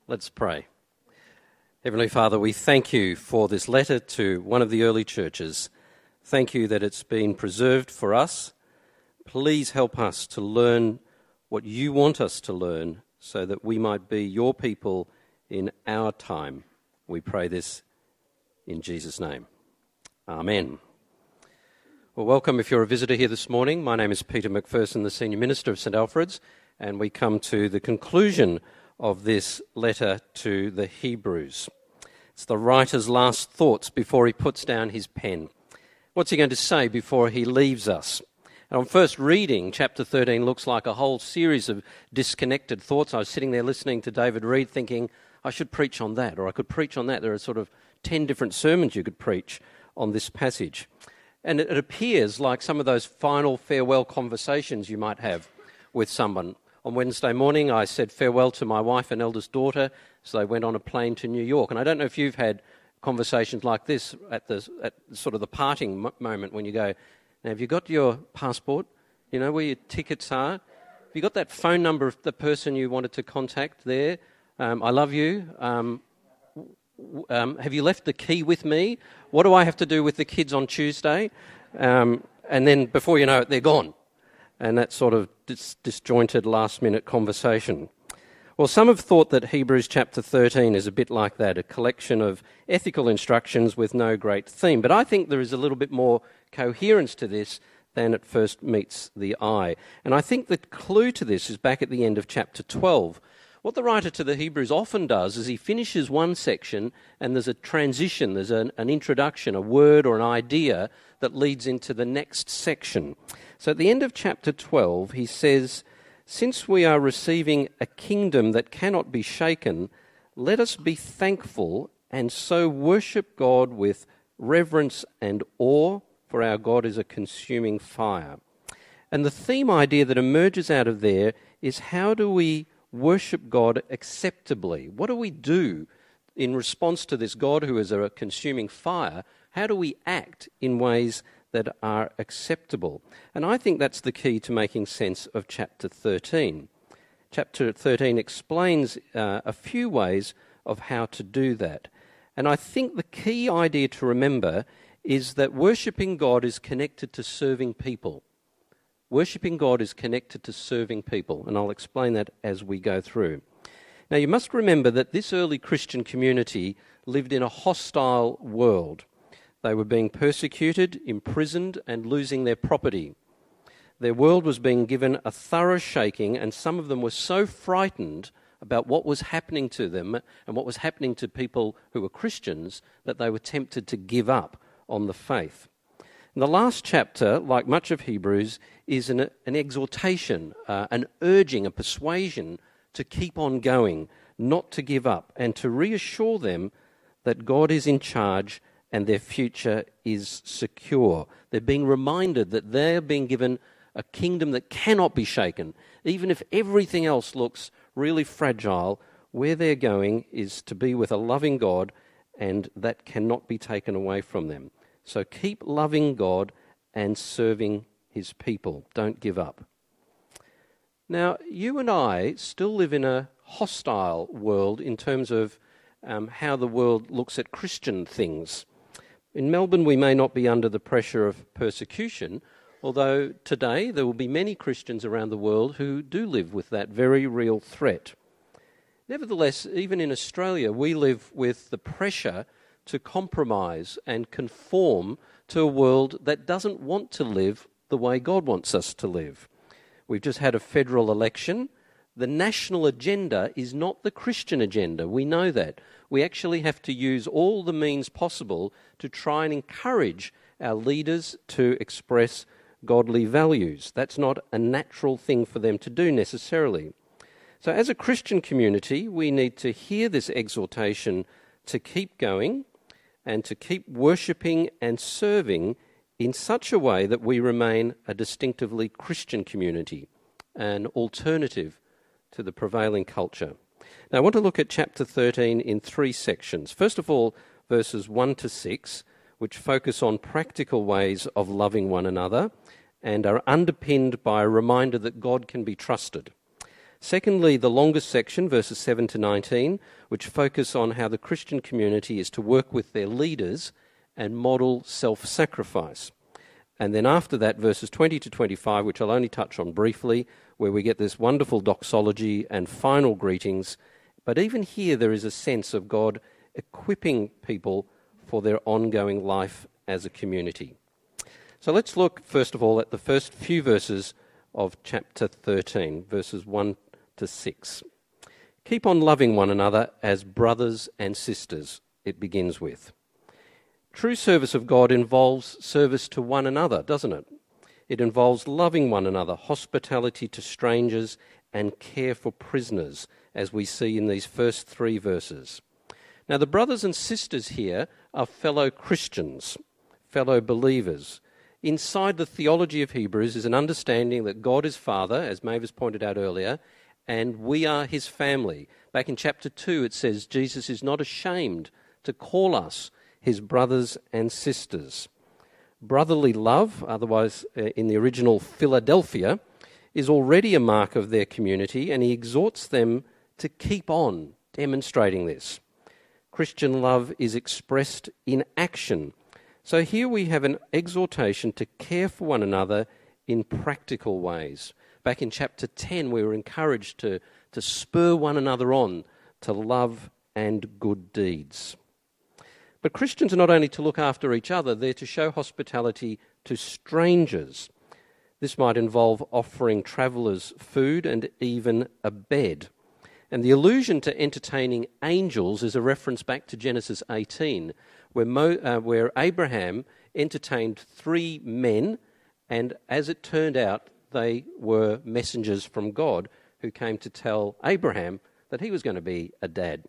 Let's pray. Heavenly Father, we thank you for this letter to one of the early churches. Thank you that it's been preserved for us. Please help us to learn what you want us to learn so that we might be your people in our time. We pray this in Jesus' name. Amen. Well, welcome if you're a visitor here this morning. My name is Peter McPherson, the Senior Minister of St Alfred's, and we come to the conclusion of this letter to the Hebrews. It's the writer's last thoughts before he puts down his pen. What's he going to say before he leaves us? And on first reading, chapter 13 looks like a whole series of disconnected thoughts. I was sitting there listening to David Reed thinking, I should preach on that, or I could preach on that. There are sort of 10 different sermons you could preach on this passage. And it appears like some of those final farewell conversations you might have with someone. On Wednesday morning, I said farewell to my wife and eldest daughter, so they went on a plane to New York. And I don't know if you've had conversations like this at sort of the parting moment when you go, now, have you got your passport? You know where your tickets are? Have you got that phone number of the person you wanted to contact there? I love you. Have you left the key with me? What do I have to do with the kids on Tuesday? And then before you know it, they're gone. And that sort of disjointed last-minute conversation. Well, some have thought that Hebrews chapter 13 is a bit like that, a collection of ethical instructions with no great theme. But I think there is a little bit more coherence to this than at first meets the eye. And I think the clue to this is back at the end of chapter 12. What the writer to the Hebrews often does is he finishes one section and there's a transition, there's an introduction, a word or an idea that leads into the next section. So at the end of chapter 12, he says, since we are receiving a kingdom that cannot be shaken, let us be thankful and so worship God with reverence and awe, for our God is a consuming fire. And the theme idea that emerges out of there is how do we worship God acceptably? What do we do in response to this God who is a consuming fire? How do we act in ways that are acceptable? And I think that's the key to making sense of chapter 13. Chapter 13 explains a few ways of how to do that. And I think the key idea to remember is that worshipping God is connected to serving people. Worshipping God is connected to serving people, and I'll explain that as we go through. Now, you must remember that this early Christian community lived in a hostile world. They were being persecuted, imprisoned, and losing their property. Their world was being given a thorough shaking, and some of them were so frightened about what was happening to them and what was happening to people who were Christians that they were tempted to give up on the faith. And the last chapter, like much of Hebrews, is an exhortation, an urging, a persuasion to keep on going, not to give up, and to reassure them that God is in charge and their future is secure. They're being reminded that they're being given a kingdom that cannot be shaken. Even if everything else looks really fragile, where they're going is to be with a loving God, and that cannot be taken away from them. So keep loving God and serving his people. Don't give up. Now, you and I still live in a hostile world in terms of how the world looks at Christian things. In Melbourne, we may not be under the pressure of persecution, although today there will be many Christians around the world who do live with that very real threat. Nevertheless, even in Australia, we live with the pressure to compromise and conform to a world that doesn't want to live the way God wants us to live. We've just had a federal election. The national agenda is not the Christian agenda. We know that. We actually have to use all the means possible to try and encourage our leaders to express godly values. That's not a natural thing for them to do necessarily. So as a Christian community, we need to hear this exhortation to keep going and to keep worshipping and serving in such a way that we remain a distinctively Christian community, an alternative to the prevailing culture. Now, I want to look at chapter 13 in three sections. First of all, verses 1 to 6, which focus on practical ways of loving one another and are underpinned by a reminder that God can be trusted. Secondly, the longest section, verses 7 to 19, which focus on how the Christian community is to work with their leaders and model self-sacrifice. And then after that, verses 20 to 25, which I'll only touch on briefly, where we get this wonderful doxology and final greetings. But even here there is a sense of God equipping people for their ongoing life as a community. So let's look, first of all, at the first few verses of chapter 13, verses 1 to 6. Keep on loving one another as brothers and sisters, it begins with. True service of God involves service to one another, doesn't it? It involves loving one another, hospitality to strangers, and care for prisoners, as we see in these first 3 verses. Now, the brothers and sisters here are fellow Christians, fellow believers. Inside the theology of Hebrews is an understanding that God is Father, as Mavis pointed out earlier, and we are his family. Back in chapter 2 it says Jesus is not ashamed to call us his brothers and sisters. Brotherly love, otherwise in the original Philadelphia, is already a mark of their community, and he exhorts them to keep on demonstrating this. Christian love is expressed in action. So here we have an exhortation to care for one another in practical ways. Back in chapter 10 we were encouraged to spur one another on to love and good deeds. But Christians are not only to look after each other, they're to show hospitality to strangers. This might involve offering travellers food and even a bed. And the allusion to entertaining angels is a reference back to Genesis 18, where Abraham entertained 3 men, and as it turned out, they were messengers from God who came to tell Abraham that he was going to be a dad.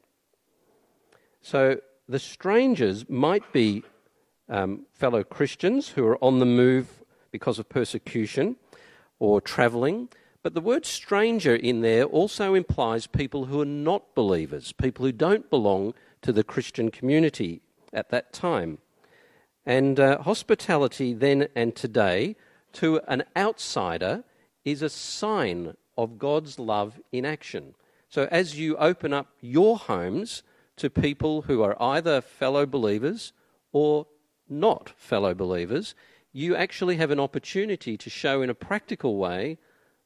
So the strangers might be fellow Christians who are on the move because of persecution or travelling, but the word stranger in there also implies people who are not believers, people who don't belong to the Christian community at that time. And hospitality then and today to an outsider is a sign of God's love in action. So as you open up your homes to people who are either fellow believers or not fellow believers, you actually have an opportunity to show in a practical way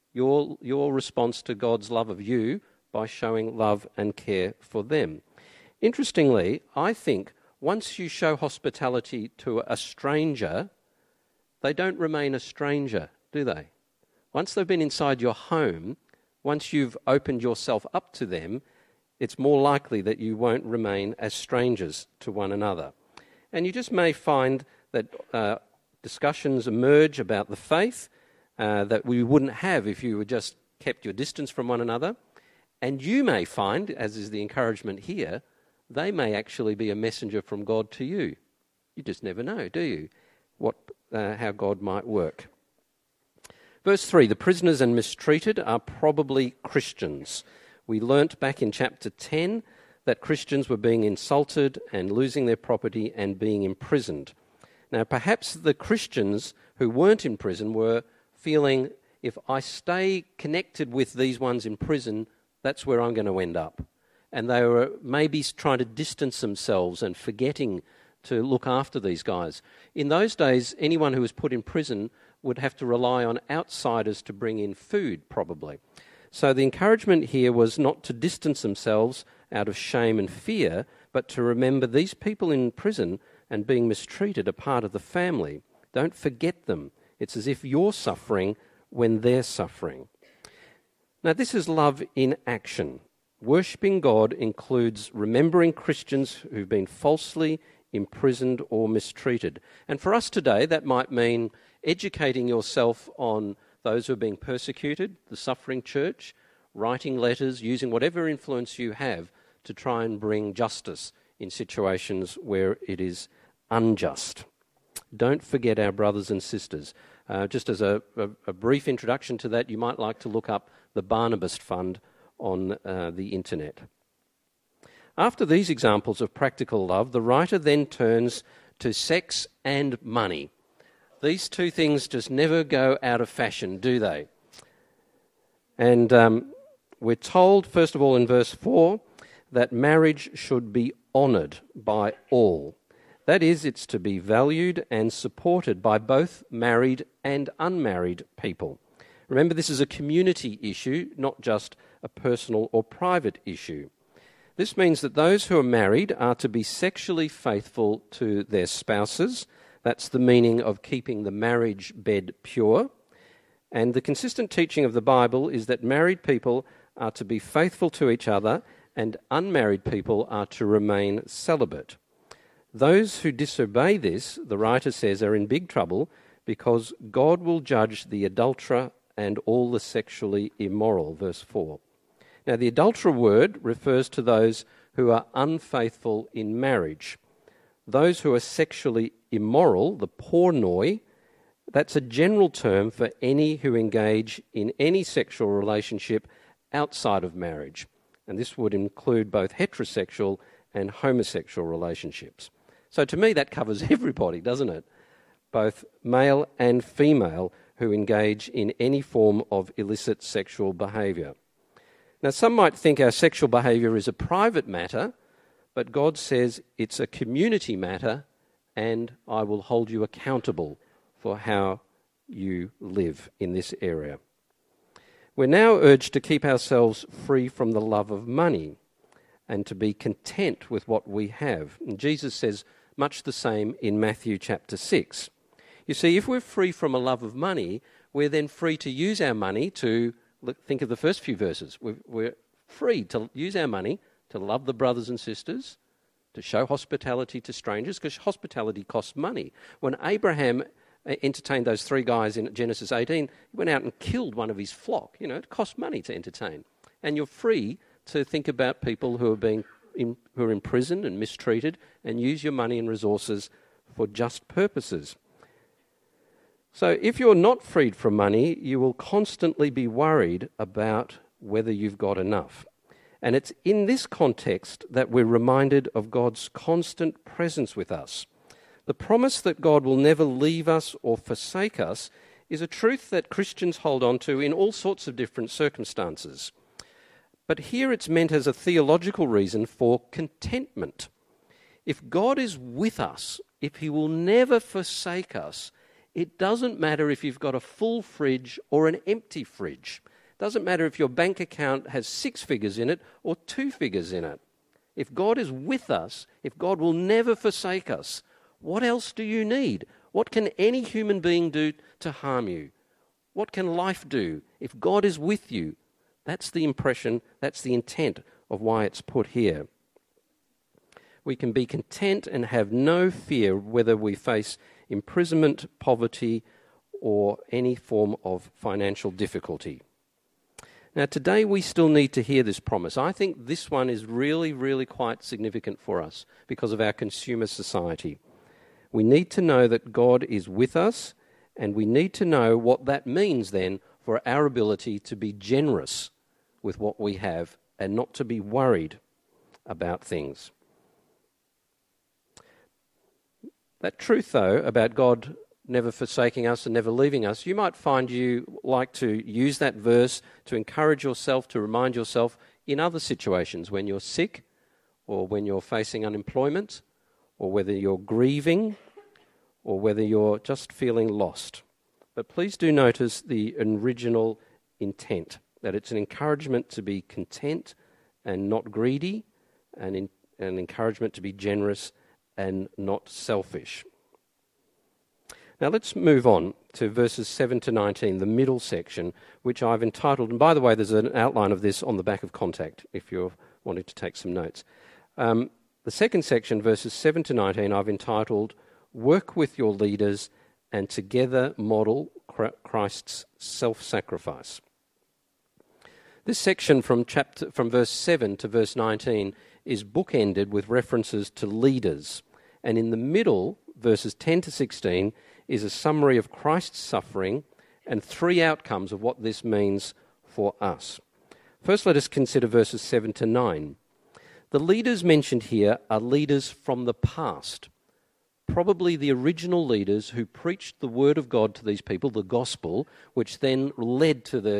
your response to God's love of you by showing love and care for them. Interestingly, I think once you show hospitality to a stranger, they don't remain a stranger, do they? Once they've been inside your home, once you've opened yourself up to them, it's more likely that you won't remain as strangers to one another. And you just may find that discussions emerge about the faith that we wouldn't have if you were just kept your distance from one another. And you may find, as is the encouragement here, they may actually be a messenger from God to you. You just never know, do you, how God might work. Verse 3, the prisoners and mistreated are probably Christians. We learnt back in chapter 10 that Christians were being insulted and losing their property and being imprisoned. Now, perhaps the Christians who weren't in prison were feeling, if I stay connected with these ones in prison, that's where I'm going to end up. And they were maybe trying to distance themselves and forgetting to look after these guys. In those days, anyone who was put in prison would have to rely on outsiders to bring in food, probably. So the encouragement here was not to distance themselves out of shame and fear, but to remember these people in prison and being mistreated are part of the family. Don't forget them. It's as if you're suffering when they're suffering. Now, this is love in action. Worshipping God includes remembering Christians who've been falsely imprisoned or mistreated. And for us today, that might mean educating yourself on those who are being persecuted, the suffering church, writing letters, using whatever influence you have to try and bring justice in situations where it is unjust. Don't forget our brothers and sisters. Just as a brief introduction to that, you might like to look up the Barnabas Fund on the internet. After these examples of practical love, the writer then turns to sex and money. These two things just never go out of fashion, do they? And We're told, first of all, in verse 4, that marriage should be honoured by all. That is, it's to be valued and supported by both married and unmarried people. Remember, this is a community issue, not just a personal or private issue. This means that those who are married are to be sexually faithful to their spouses. That's the meaning of keeping the marriage bed pure. And the consistent teaching of the Bible is that married people are to be faithful to each other and unmarried people are to remain celibate. Those who disobey this, the writer says, are in big trouble because God will judge the adulterer and all the sexually immoral, verse 4. Now, the adulterer word refers to those who are unfaithful in marriage. Those who are sexually immoral, the pornoi, that's a general term for any who engage in any sexual relationship outside of marriage. And this would include both heterosexual and homosexual relationships. So to me, that covers everybody, doesn't it? Both male and female who engage in any form of illicit sexual behaviour. Now, some might think our sexual behaviour is a private matter, but God says it's a community matter, and I will hold you accountable for how you live in this area. We're now urged to keep ourselves free from the love of money and to be content with what we have. And Jesus says much the same in Matthew chapter 6. You see, if we're free from a love of money, we're then free to use our money to, think of the first few verses, we're free to use our money to love the brothers and sisters, to show hospitality to strangers, because hospitality costs money. When Abraham entertained those three guys in Genesis 18, he went out and killed one of his flock. You know, it costs money to entertain. And you're free to think about people who are imprisoned and mistreated and use your money and resources for just purposes. So if you're not freed from money, you will constantly be worried about whether you've got enough. And it's in this context that we're reminded of God's constant presence with us. The promise that God will never leave us or forsake us is a truth that Christians hold on to in all sorts of different circumstances. But here it's meant as a theological reason for contentment. If God is with us, if he will never forsake us, it doesn't matter if you've got a full fridge or an empty fridge. It doesn't matter if your bank account has 6 figures in it or 2 figures in it. If God is with us, if God will never forsake us, what else do you need? What can any human being do to harm you? What can life do if God is with you? That's the impression, that's the intent of why it's put here. We can be content and have no fear whether we face imprisonment, poverty, or any form of financial difficulty. Now, today we still need to hear this promise. I think this one is really, really quite significant for us because of our consumer society. We need to know that God is with us, and we need to know what that means then for our ability to be generous with what we have and not to be worried about things. That truth, though, about God never forsaking us and never leaving us, you might find you like to use that verse to encourage yourself, to remind yourself in other situations when you're sick or when you're facing unemployment or whether you're grieving or whether you're just feeling lost. But please do notice the original intent, that it's an encouragement to be content and not greedy, and an encouragement to be generous and not selfish. Now let's move on to verses 7 to 19, the middle section, which I've entitled, and by the way, there's an outline of this on the back of Contact if you're wanting to take some notes. The second section, verses 7 to 19, I've entitled, Work with Your Leaders and Together Model Christ's Self-Sacrifice. This section from verse 7 to verse 19 is bookended with references to leaders, and in the middle, verses 10 to 16, is a summary of Christ's suffering and 3 outcomes of what this means for us. First, let us consider verses 7 to 9. The leaders mentioned here are leaders from the past, probably the original leaders who preached the word of God to these people, the gospel, which then led to the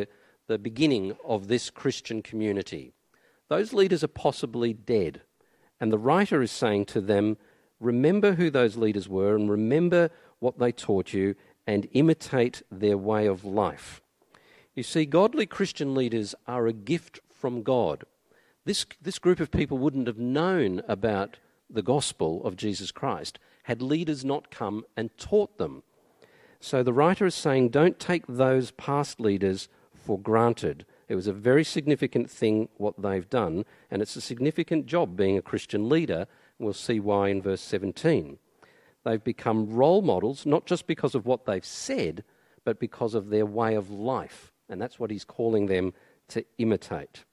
the beginning of this Christian community. Those leaders are possibly dead. And the writer is saying to them, remember who those leaders were and remember what they taught you and imitate their way of life. You see, godly Christian leaders are a gift from God. This group of people wouldn't have known about the gospel of Jesus Christ had leaders not come and taught them. So the writer is saying, don't take those past leaders for granted. It was a very significant thing what they've done, and it's a significant job being a Christian leader. We'll see why in verse 17. They've become role models, not just because of what they've said, but because of their way of life. And that's what he's calling them to imitate.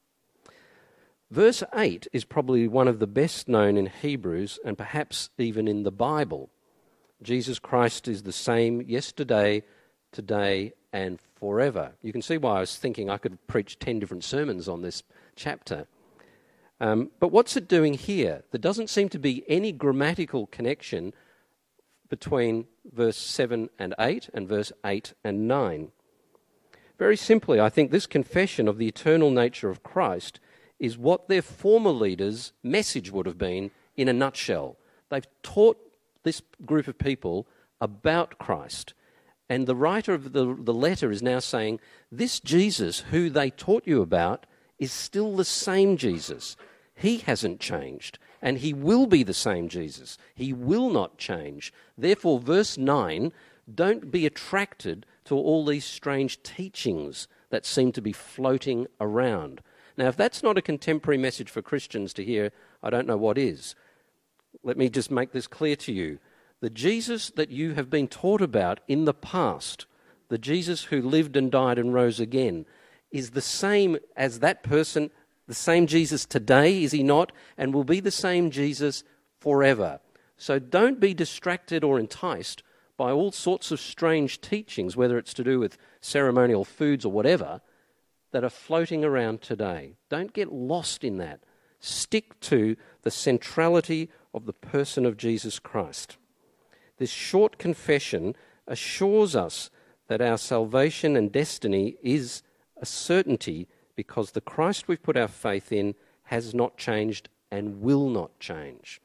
Verse 8 is probably one of the best known in Hebrews and perhaps even in the Bible. Jesus Christ is the same yesterday, today, and forever. You can see why I was thinking I could preach 10 different sermons on this chapter. But what's it doing here? There doesn't seem to be any grammatical connection between verse 7 and 8 and verse 8 and 9. Very simply, I think this confession of the eternal nature of Christ is what their former leaders' message would have been in a nutshell. They've taught this group of people about Christ. And the writer of the letter is now saying, this Jesus who they taught you about is still the same Jesus. He hasn't changed, and he will be the same Jesus. He will not change. Therefore, verse 9, don't be attracted to all these strange teachings that seem to be floating around. Now, if that's not a contemporary message for Christians to hear, I don't know what is. Let me just make this clear to you. The Jesus that you have been taught about in the past, the Jesus who lived and died and rose again, is the same as that person, the same Jesus today, is he not? And will be the same Jesus forever. So don't be distracted or enticed by all sorts of strange teachings, whether it's to do with ceremonial foods or whatever, that are floating around today. Don't get lost in that. Stick to the centrality of the person of Jesus Christ. This short confession assures us that our salvation and destiny is a certainty because the Christ we've put our faith in has not changed and will not change.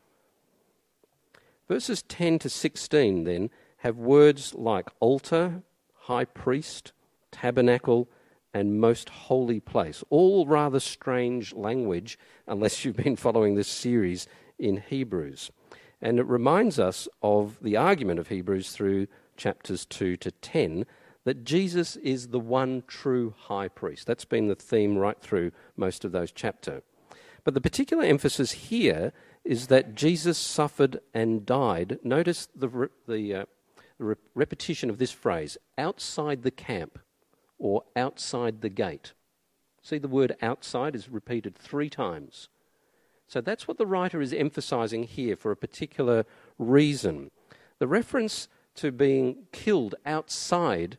Verses 10 to 16 then have words like altar, high priest, tabernacle, and most holy place, all rather strange language unless you've been following this series in Hebrews. And it reminds us of the argument of Hebrews through chapters 2 to 10, that Jesus is the one true high priest. That's been the theme right through most of those chapters. But the particular emphasis here is that Jesus suffered and died. Notice the repetition of this phrase, outside the camp or outside the gate. See, the word outside is repeated 3 times. So that's what the writer is emphasizing here for a particular reason. The reference to being killed outside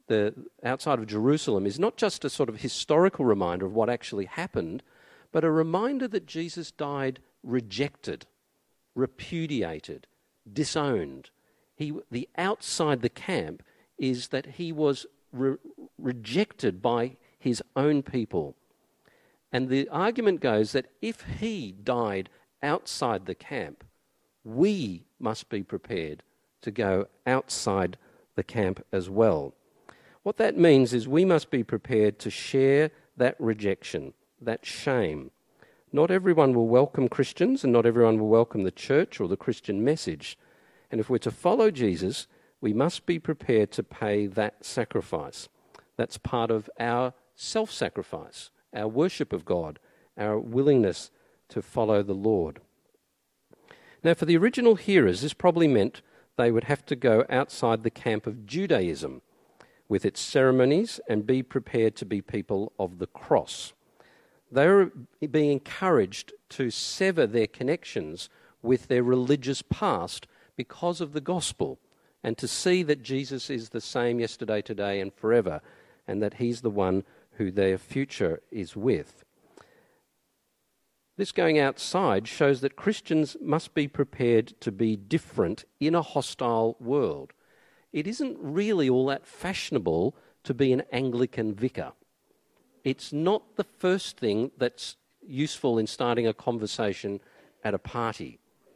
of Jerusalem is not just a sort of historical reminder of what actually happened, but a reminder that Jesus died rejected, repudiated, disowned. The outside the camp is that he was rejected by his own people. And the argument goes that if he died outside the camp, we must be prepared to go outside the camp as well. What that means is we must be prepared to share that rejection, that shame. Not everyone will welcome Christians, and not everyone will welcome the church or the Christian message. And if we're to follow Jesus, we must be prepared to pay that sacrifice. That's part of our self-sacrifice, our worship of God, our willingness to follow the Lord. Now, for the original hearers, this probably meant they would have to go outside the camp of Judaism with its ceremonies and be prepared to be people of the cross. They were being encouraged to sever their connections with their religious past because of the gospel, and to see that Jesus is the same yesterday, today, and forever, and that he's the one who their future is with. This going outside shows that Christians must be prepared to be different in a hostile world. It isn't really all that fashionable to be an Anglican vicar. It's not the first thing that's useful in starting a conversation at a party.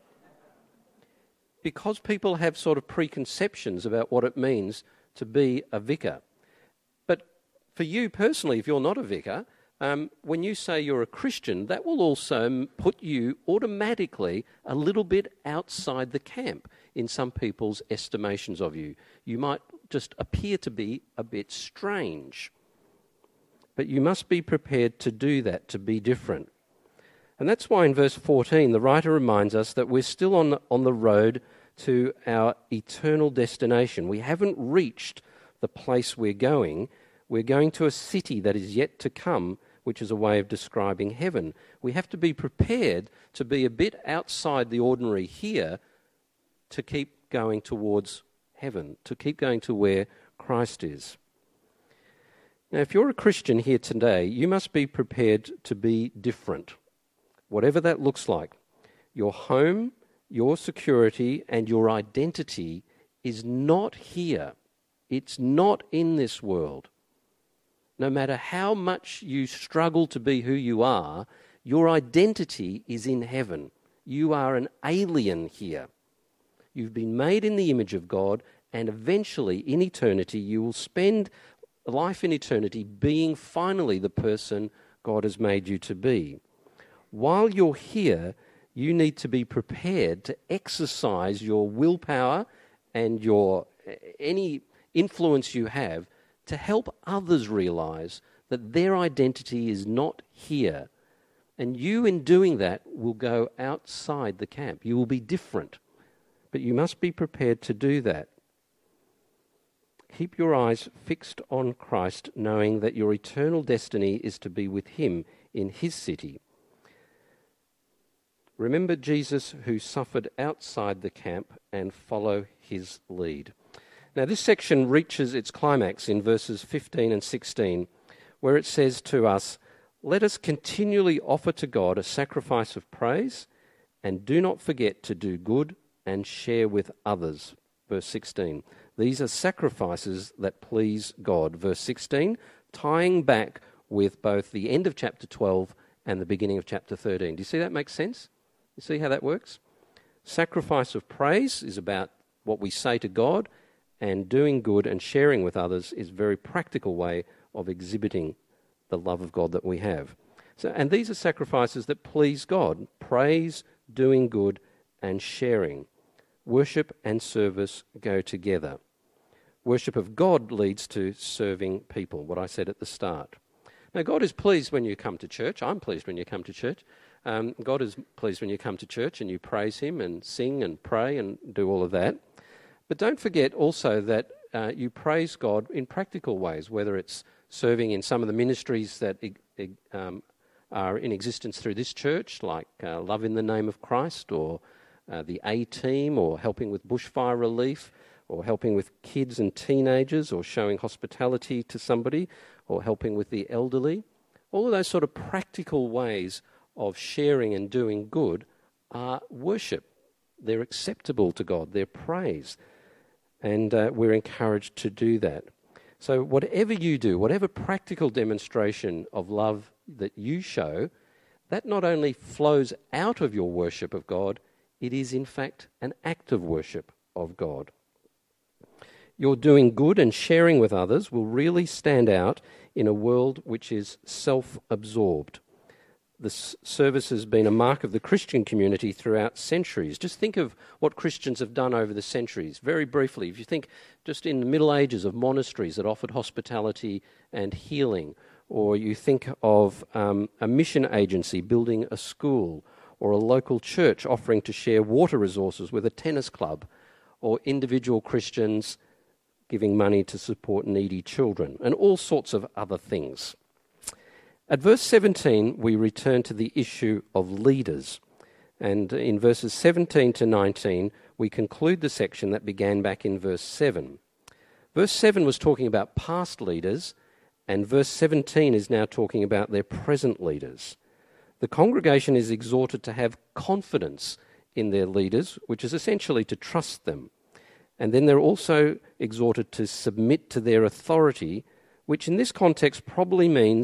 Because people have sort of preconceptions about what it means to be a vicar. But for you personally, if you're not a vicar, when you say you're a Christian, that will also put you automatically a little bit outside the camp in some people's estimations of you. You might just appear to be a bit strange. But you must be prepared to do that, to be different. And that's why in verse 14, the writer reminds us that we're still on the road to our eternal destination. We haven't reached the place we're going. We're going to a city that is yet to come, which is a way of describing heaven. We have to be prepared to be a bit outside the ordinary here to keep going towards heaven, to keep going to where Christ is. Now, if you're a Christian here today, you must be prepared to be different, whatever that looks like. Your home, your security, and your identity is not here. It's not in this world. No matter how much you struggle to be who you are, your identity is in heaven. You are an alien here. You've been made in the image of God, and eventually, in eternity, you will spend life in eternity being finally the person God has made you to be. While you're here, you need to be prepared to exercise your willpower and your any influence you have to help others realize that their identity is not here. And you, in doing that, will go outside the camp. You will be different. But you must be prepared to do that. Keep your eyes fixed on Christ, knowing that your eternal destiny is to be with him in his city. Remember Jesus who suffered outside the camp and follow his lead. Now this section reaches its climax in verses 15 and 16, where it says to us, "Let us continually offer to God a sacrifice of praise, and do not forget to do good and share with others." Verse 16. These are sacrifices that please God. Verse 16, tying back with both the end of chapter 12 and the beginning of chapter 13. Do you see that makes sense? You see how that works? Sacrifice of praise is about what we say to God, and doing good and sharing with others is a very practical way of exhibiting the love of God that we have. And these are sacrifices that please God. Praise, doing good, and sharing. Worship and service go together. Worship of God leads to serving people, what I said at the start. Now, God is pleased when you come to church. I'm pleased when you come to church. God is pleased when you come to church and you praise him and sing and pray and do all of that. But don't forget also that you praise God in practical ways, whether it's serving in some of the ministries that are in existence through this church, like Love in the Name of Christ, or the A-Team, or helping with bushfire relief, or helping with kids and teenagers, or showing hospitality to somebody, or helping with the elderly. All of those sort of practical ways of sharing and doing good are worship. They're acceptable to God. They're praise. And we're encouraged to do that. So whatever you do, whatever practical demonstration of love that you show, that not only flows out of your worship of God, it is in fact an act of worship of God. Your doing good and sharing with others will really stand out in a world which is self-absorbed. The service has been a mark of the Christian community throughout centuries. Just think of what Christians have done over the centuries. Very briefly, if you think just in the Middle Ages of monasteries that offered hospitality and healing, or you think of a mission agency building a school, or a local church offering to share water resources with a tennis club, or individual Christians giving money to support needy children, and all sorts of other things. At verse 17, we return to the issue of leaders. And in verses 17 to 19, we conclude the section that began back in verse 7. Verse 7 was talking about past leaders, and verse 17 is now talking about their present leaders. The congregation is exhorted to have confidence in their leaders, which is essentially to trust them. And then they're also exhorted to submit to their authority, which in this context probably means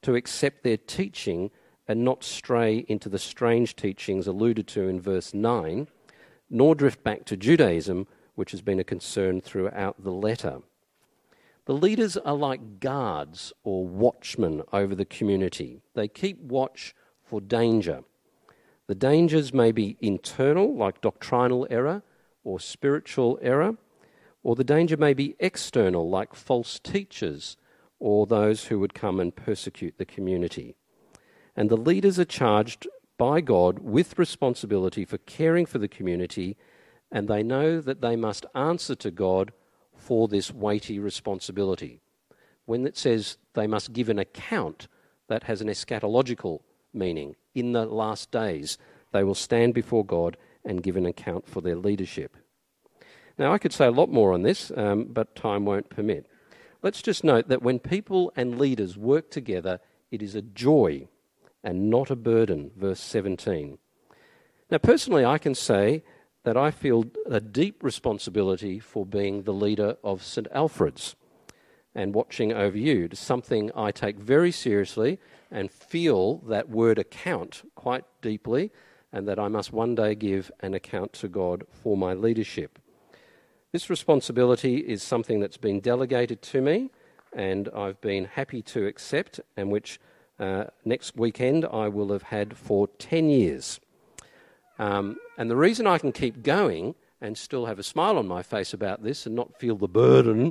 to accept their teaching and not stray into the strange teachings alluded to in verse 9, nor drift back to Judaism, which has been a concern throughout the letter. The leaders are like guards or watchmen over the community. They keep watch for danger. The dangers may be internal, like doctrinal error or spiritual error, or the danger may be external, like false teachers or those who would come and persecute the community. And the leaders are charged by God with responsibility for caring for the community, and they know that they must answer to God for this weighty responsibility. When it says they must give an account, that has an eschatological meaning. In the last days, they will stand before God and give an account for their leadership. Now, I could say a lot more on this, but time won't permit. Let's just note that when people and leaders work together, it is a joy and not a burden, verse 17. Now, personally, I can say that I feel a deep responsibility for being the leader of St. Alfred's and watching over you. It is something I take very seriously and feel that word account quite deeply, and that I must one day give an account to God for my leadership. This responsibility is something that's been delegated to me, and I've been happy to accept, and which next weekend I will have had for 10 years. And the reason I can keep going and still have a smile on my face about this and not feel the burden,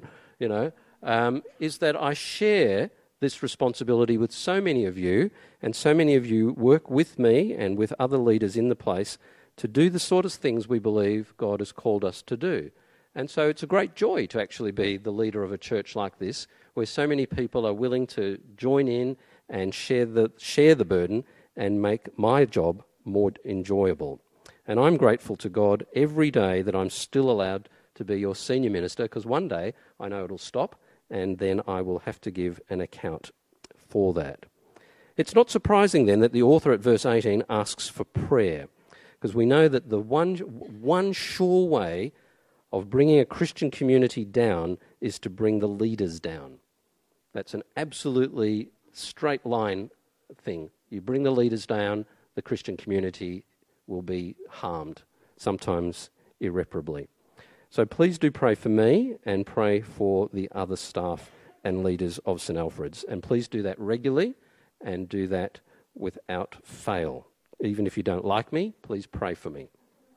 is that I share this responsibility with so many of you, and so many of you work with me and with other leaders in the place to do the sort of things we believe God has called us to do. And so it's a great joy to actually be the leader of a church like this, where so many people are willing to join in and share the burden and make my job more enjoyable. And I'm grateful to God every day that I'm still allowed to be your senior minister, because one day I know it'll stop, and then I will have to give an account for that. It's not surprising then that the author at verse 18 asks for prayer, because we know that the one sure way of bringing a Christian community down is to bring the leaders down. That's an absolutely straight line thing. You bring the leaders down, the Christian community will be harmed, sometimes irreparably. So please do pray for me and pray for the other staff and leaders of St. Alfred's. And please do that regularly and do that without fail. Even if you don't like me, please pray for me.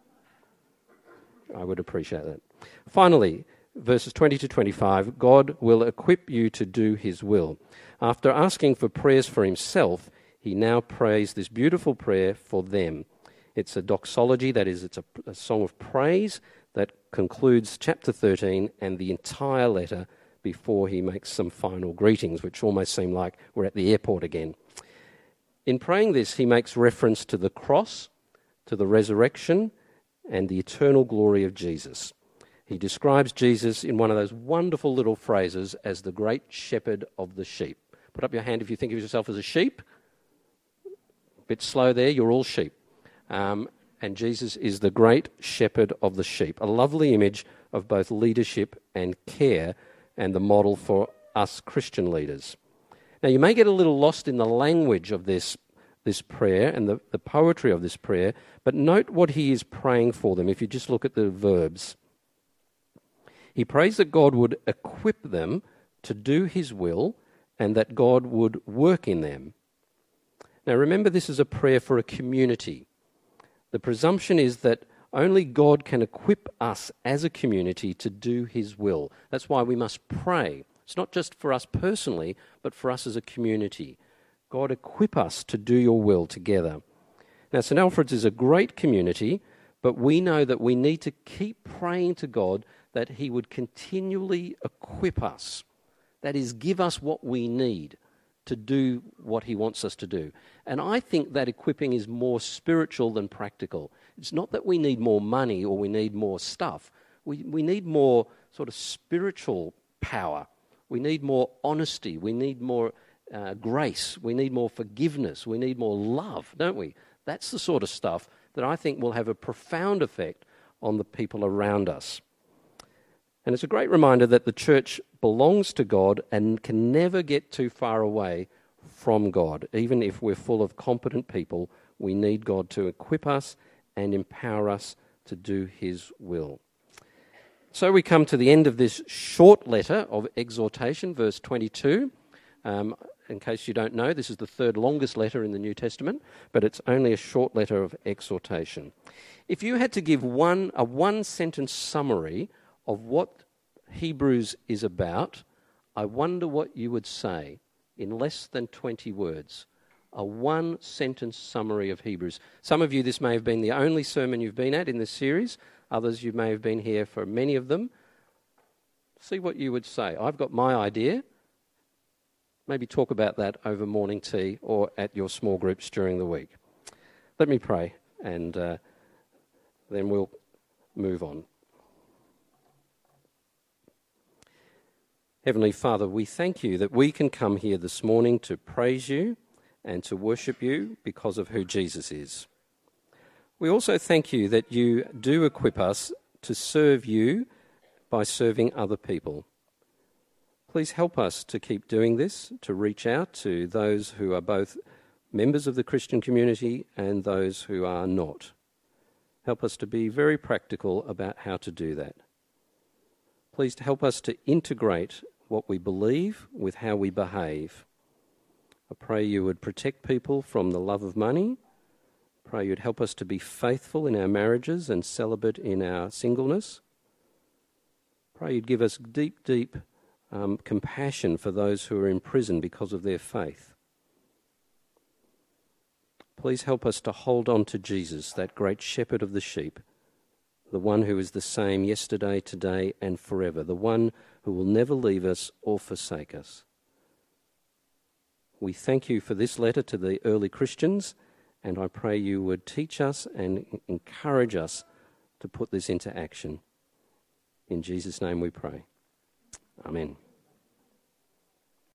I would appreciate that. Finally, verses 20 to 25, God will equip you to do his will. After asking for prayers for himself, he now prays this beautiful prayer for them. It's a doxology, that is, it's a song of praise that concludes chapter 13 and the entire letter before he makes some final greetings, which almost seem like we're at the airport again. In praying this, he makes reference to the cross, to the resurrection, and the eternal glory of Jesus. He describes Jesus in one of those wonderful little phrases as the great shepherd of the sheep. Put up your hand if you think of yourself as a sheep. A bit slow there, you're all sheep. And Jesus is the great shepherd of the sheep, a lovely image of both leadership and care, and the model for us Christian leaders. Now, you may get a little lost in the language of this prayer and the poetry of this prayer, but note what he is praying for them if you just look at the verbs. He prays that God would equip them to do his will and that God would work in them. Now, remember, this is a prayer for a community. The presumption is that only God can equip us as a community to do his will. That's why we must pray. It's not just for us personally, but for us as a community. God, equip us to do your will together. Now, St. Alfred's is a great community, but we know that we need to keep praying to God that he would continually equip us. That is, give us what we need to do what he wants us to do. And I think that equipping is more spiritual than practical. It's not that we need more money or we need more stuff. We need more sort of spiritual power. We need more honesty. We need more grace. We need more forgiveness. We need more love, don't we? That's the sort of stuff that I think will have a profound effect on the people around us. And it's a great reminder that the church belongs to God and can never get too far away from God. Even if we're full of competent people, we need God to equip us and empower us to do his will. So we come to the end of this short letter of exhortation, verse 22. In case you don't know, this is the third longest letter in the New Testament, but it's only a short letter of exhortation. If you had to give a one-sentence summary of what Hebrews is about, I wonder what you would say in less than 20 words. A one-sentence summary of Hebrews. Some of you, this may have been the only sermon you've been at in this series. Others, you may have been here for many of them. See what you would say. I've got my idea. Maybe talk about that over morning tea or at your small groups during the week. Let me pray, and then we'll move on. Heavenly Father, we thank you that we can come here this morning to praise you and to worship you because of who Jesus is. We also thank you that you do equip us to serve you by serving other people. Please help us to keep doing this, to reach out to those who are both members of the Christian community and those who are not. Help us to be very practical about how to do that. Please help us to integrate what we believe with how we behave. I pray you would protect people from the love of money. I pray you'd help us to be faithful in our marriages and celibate in our singleness. I pray you'd give us deep compassion for those who are in prison because of their faith. Please help us to hold on to Jesus, that great shepherd of the sheep, the one who is the same yesterday, today, and forever, the one who will never leave us or forsake us. We thank you for this letter to the early Christians, and I pray you would teach us and encourage us to put this into action. In Jesus' name we pray. Amen.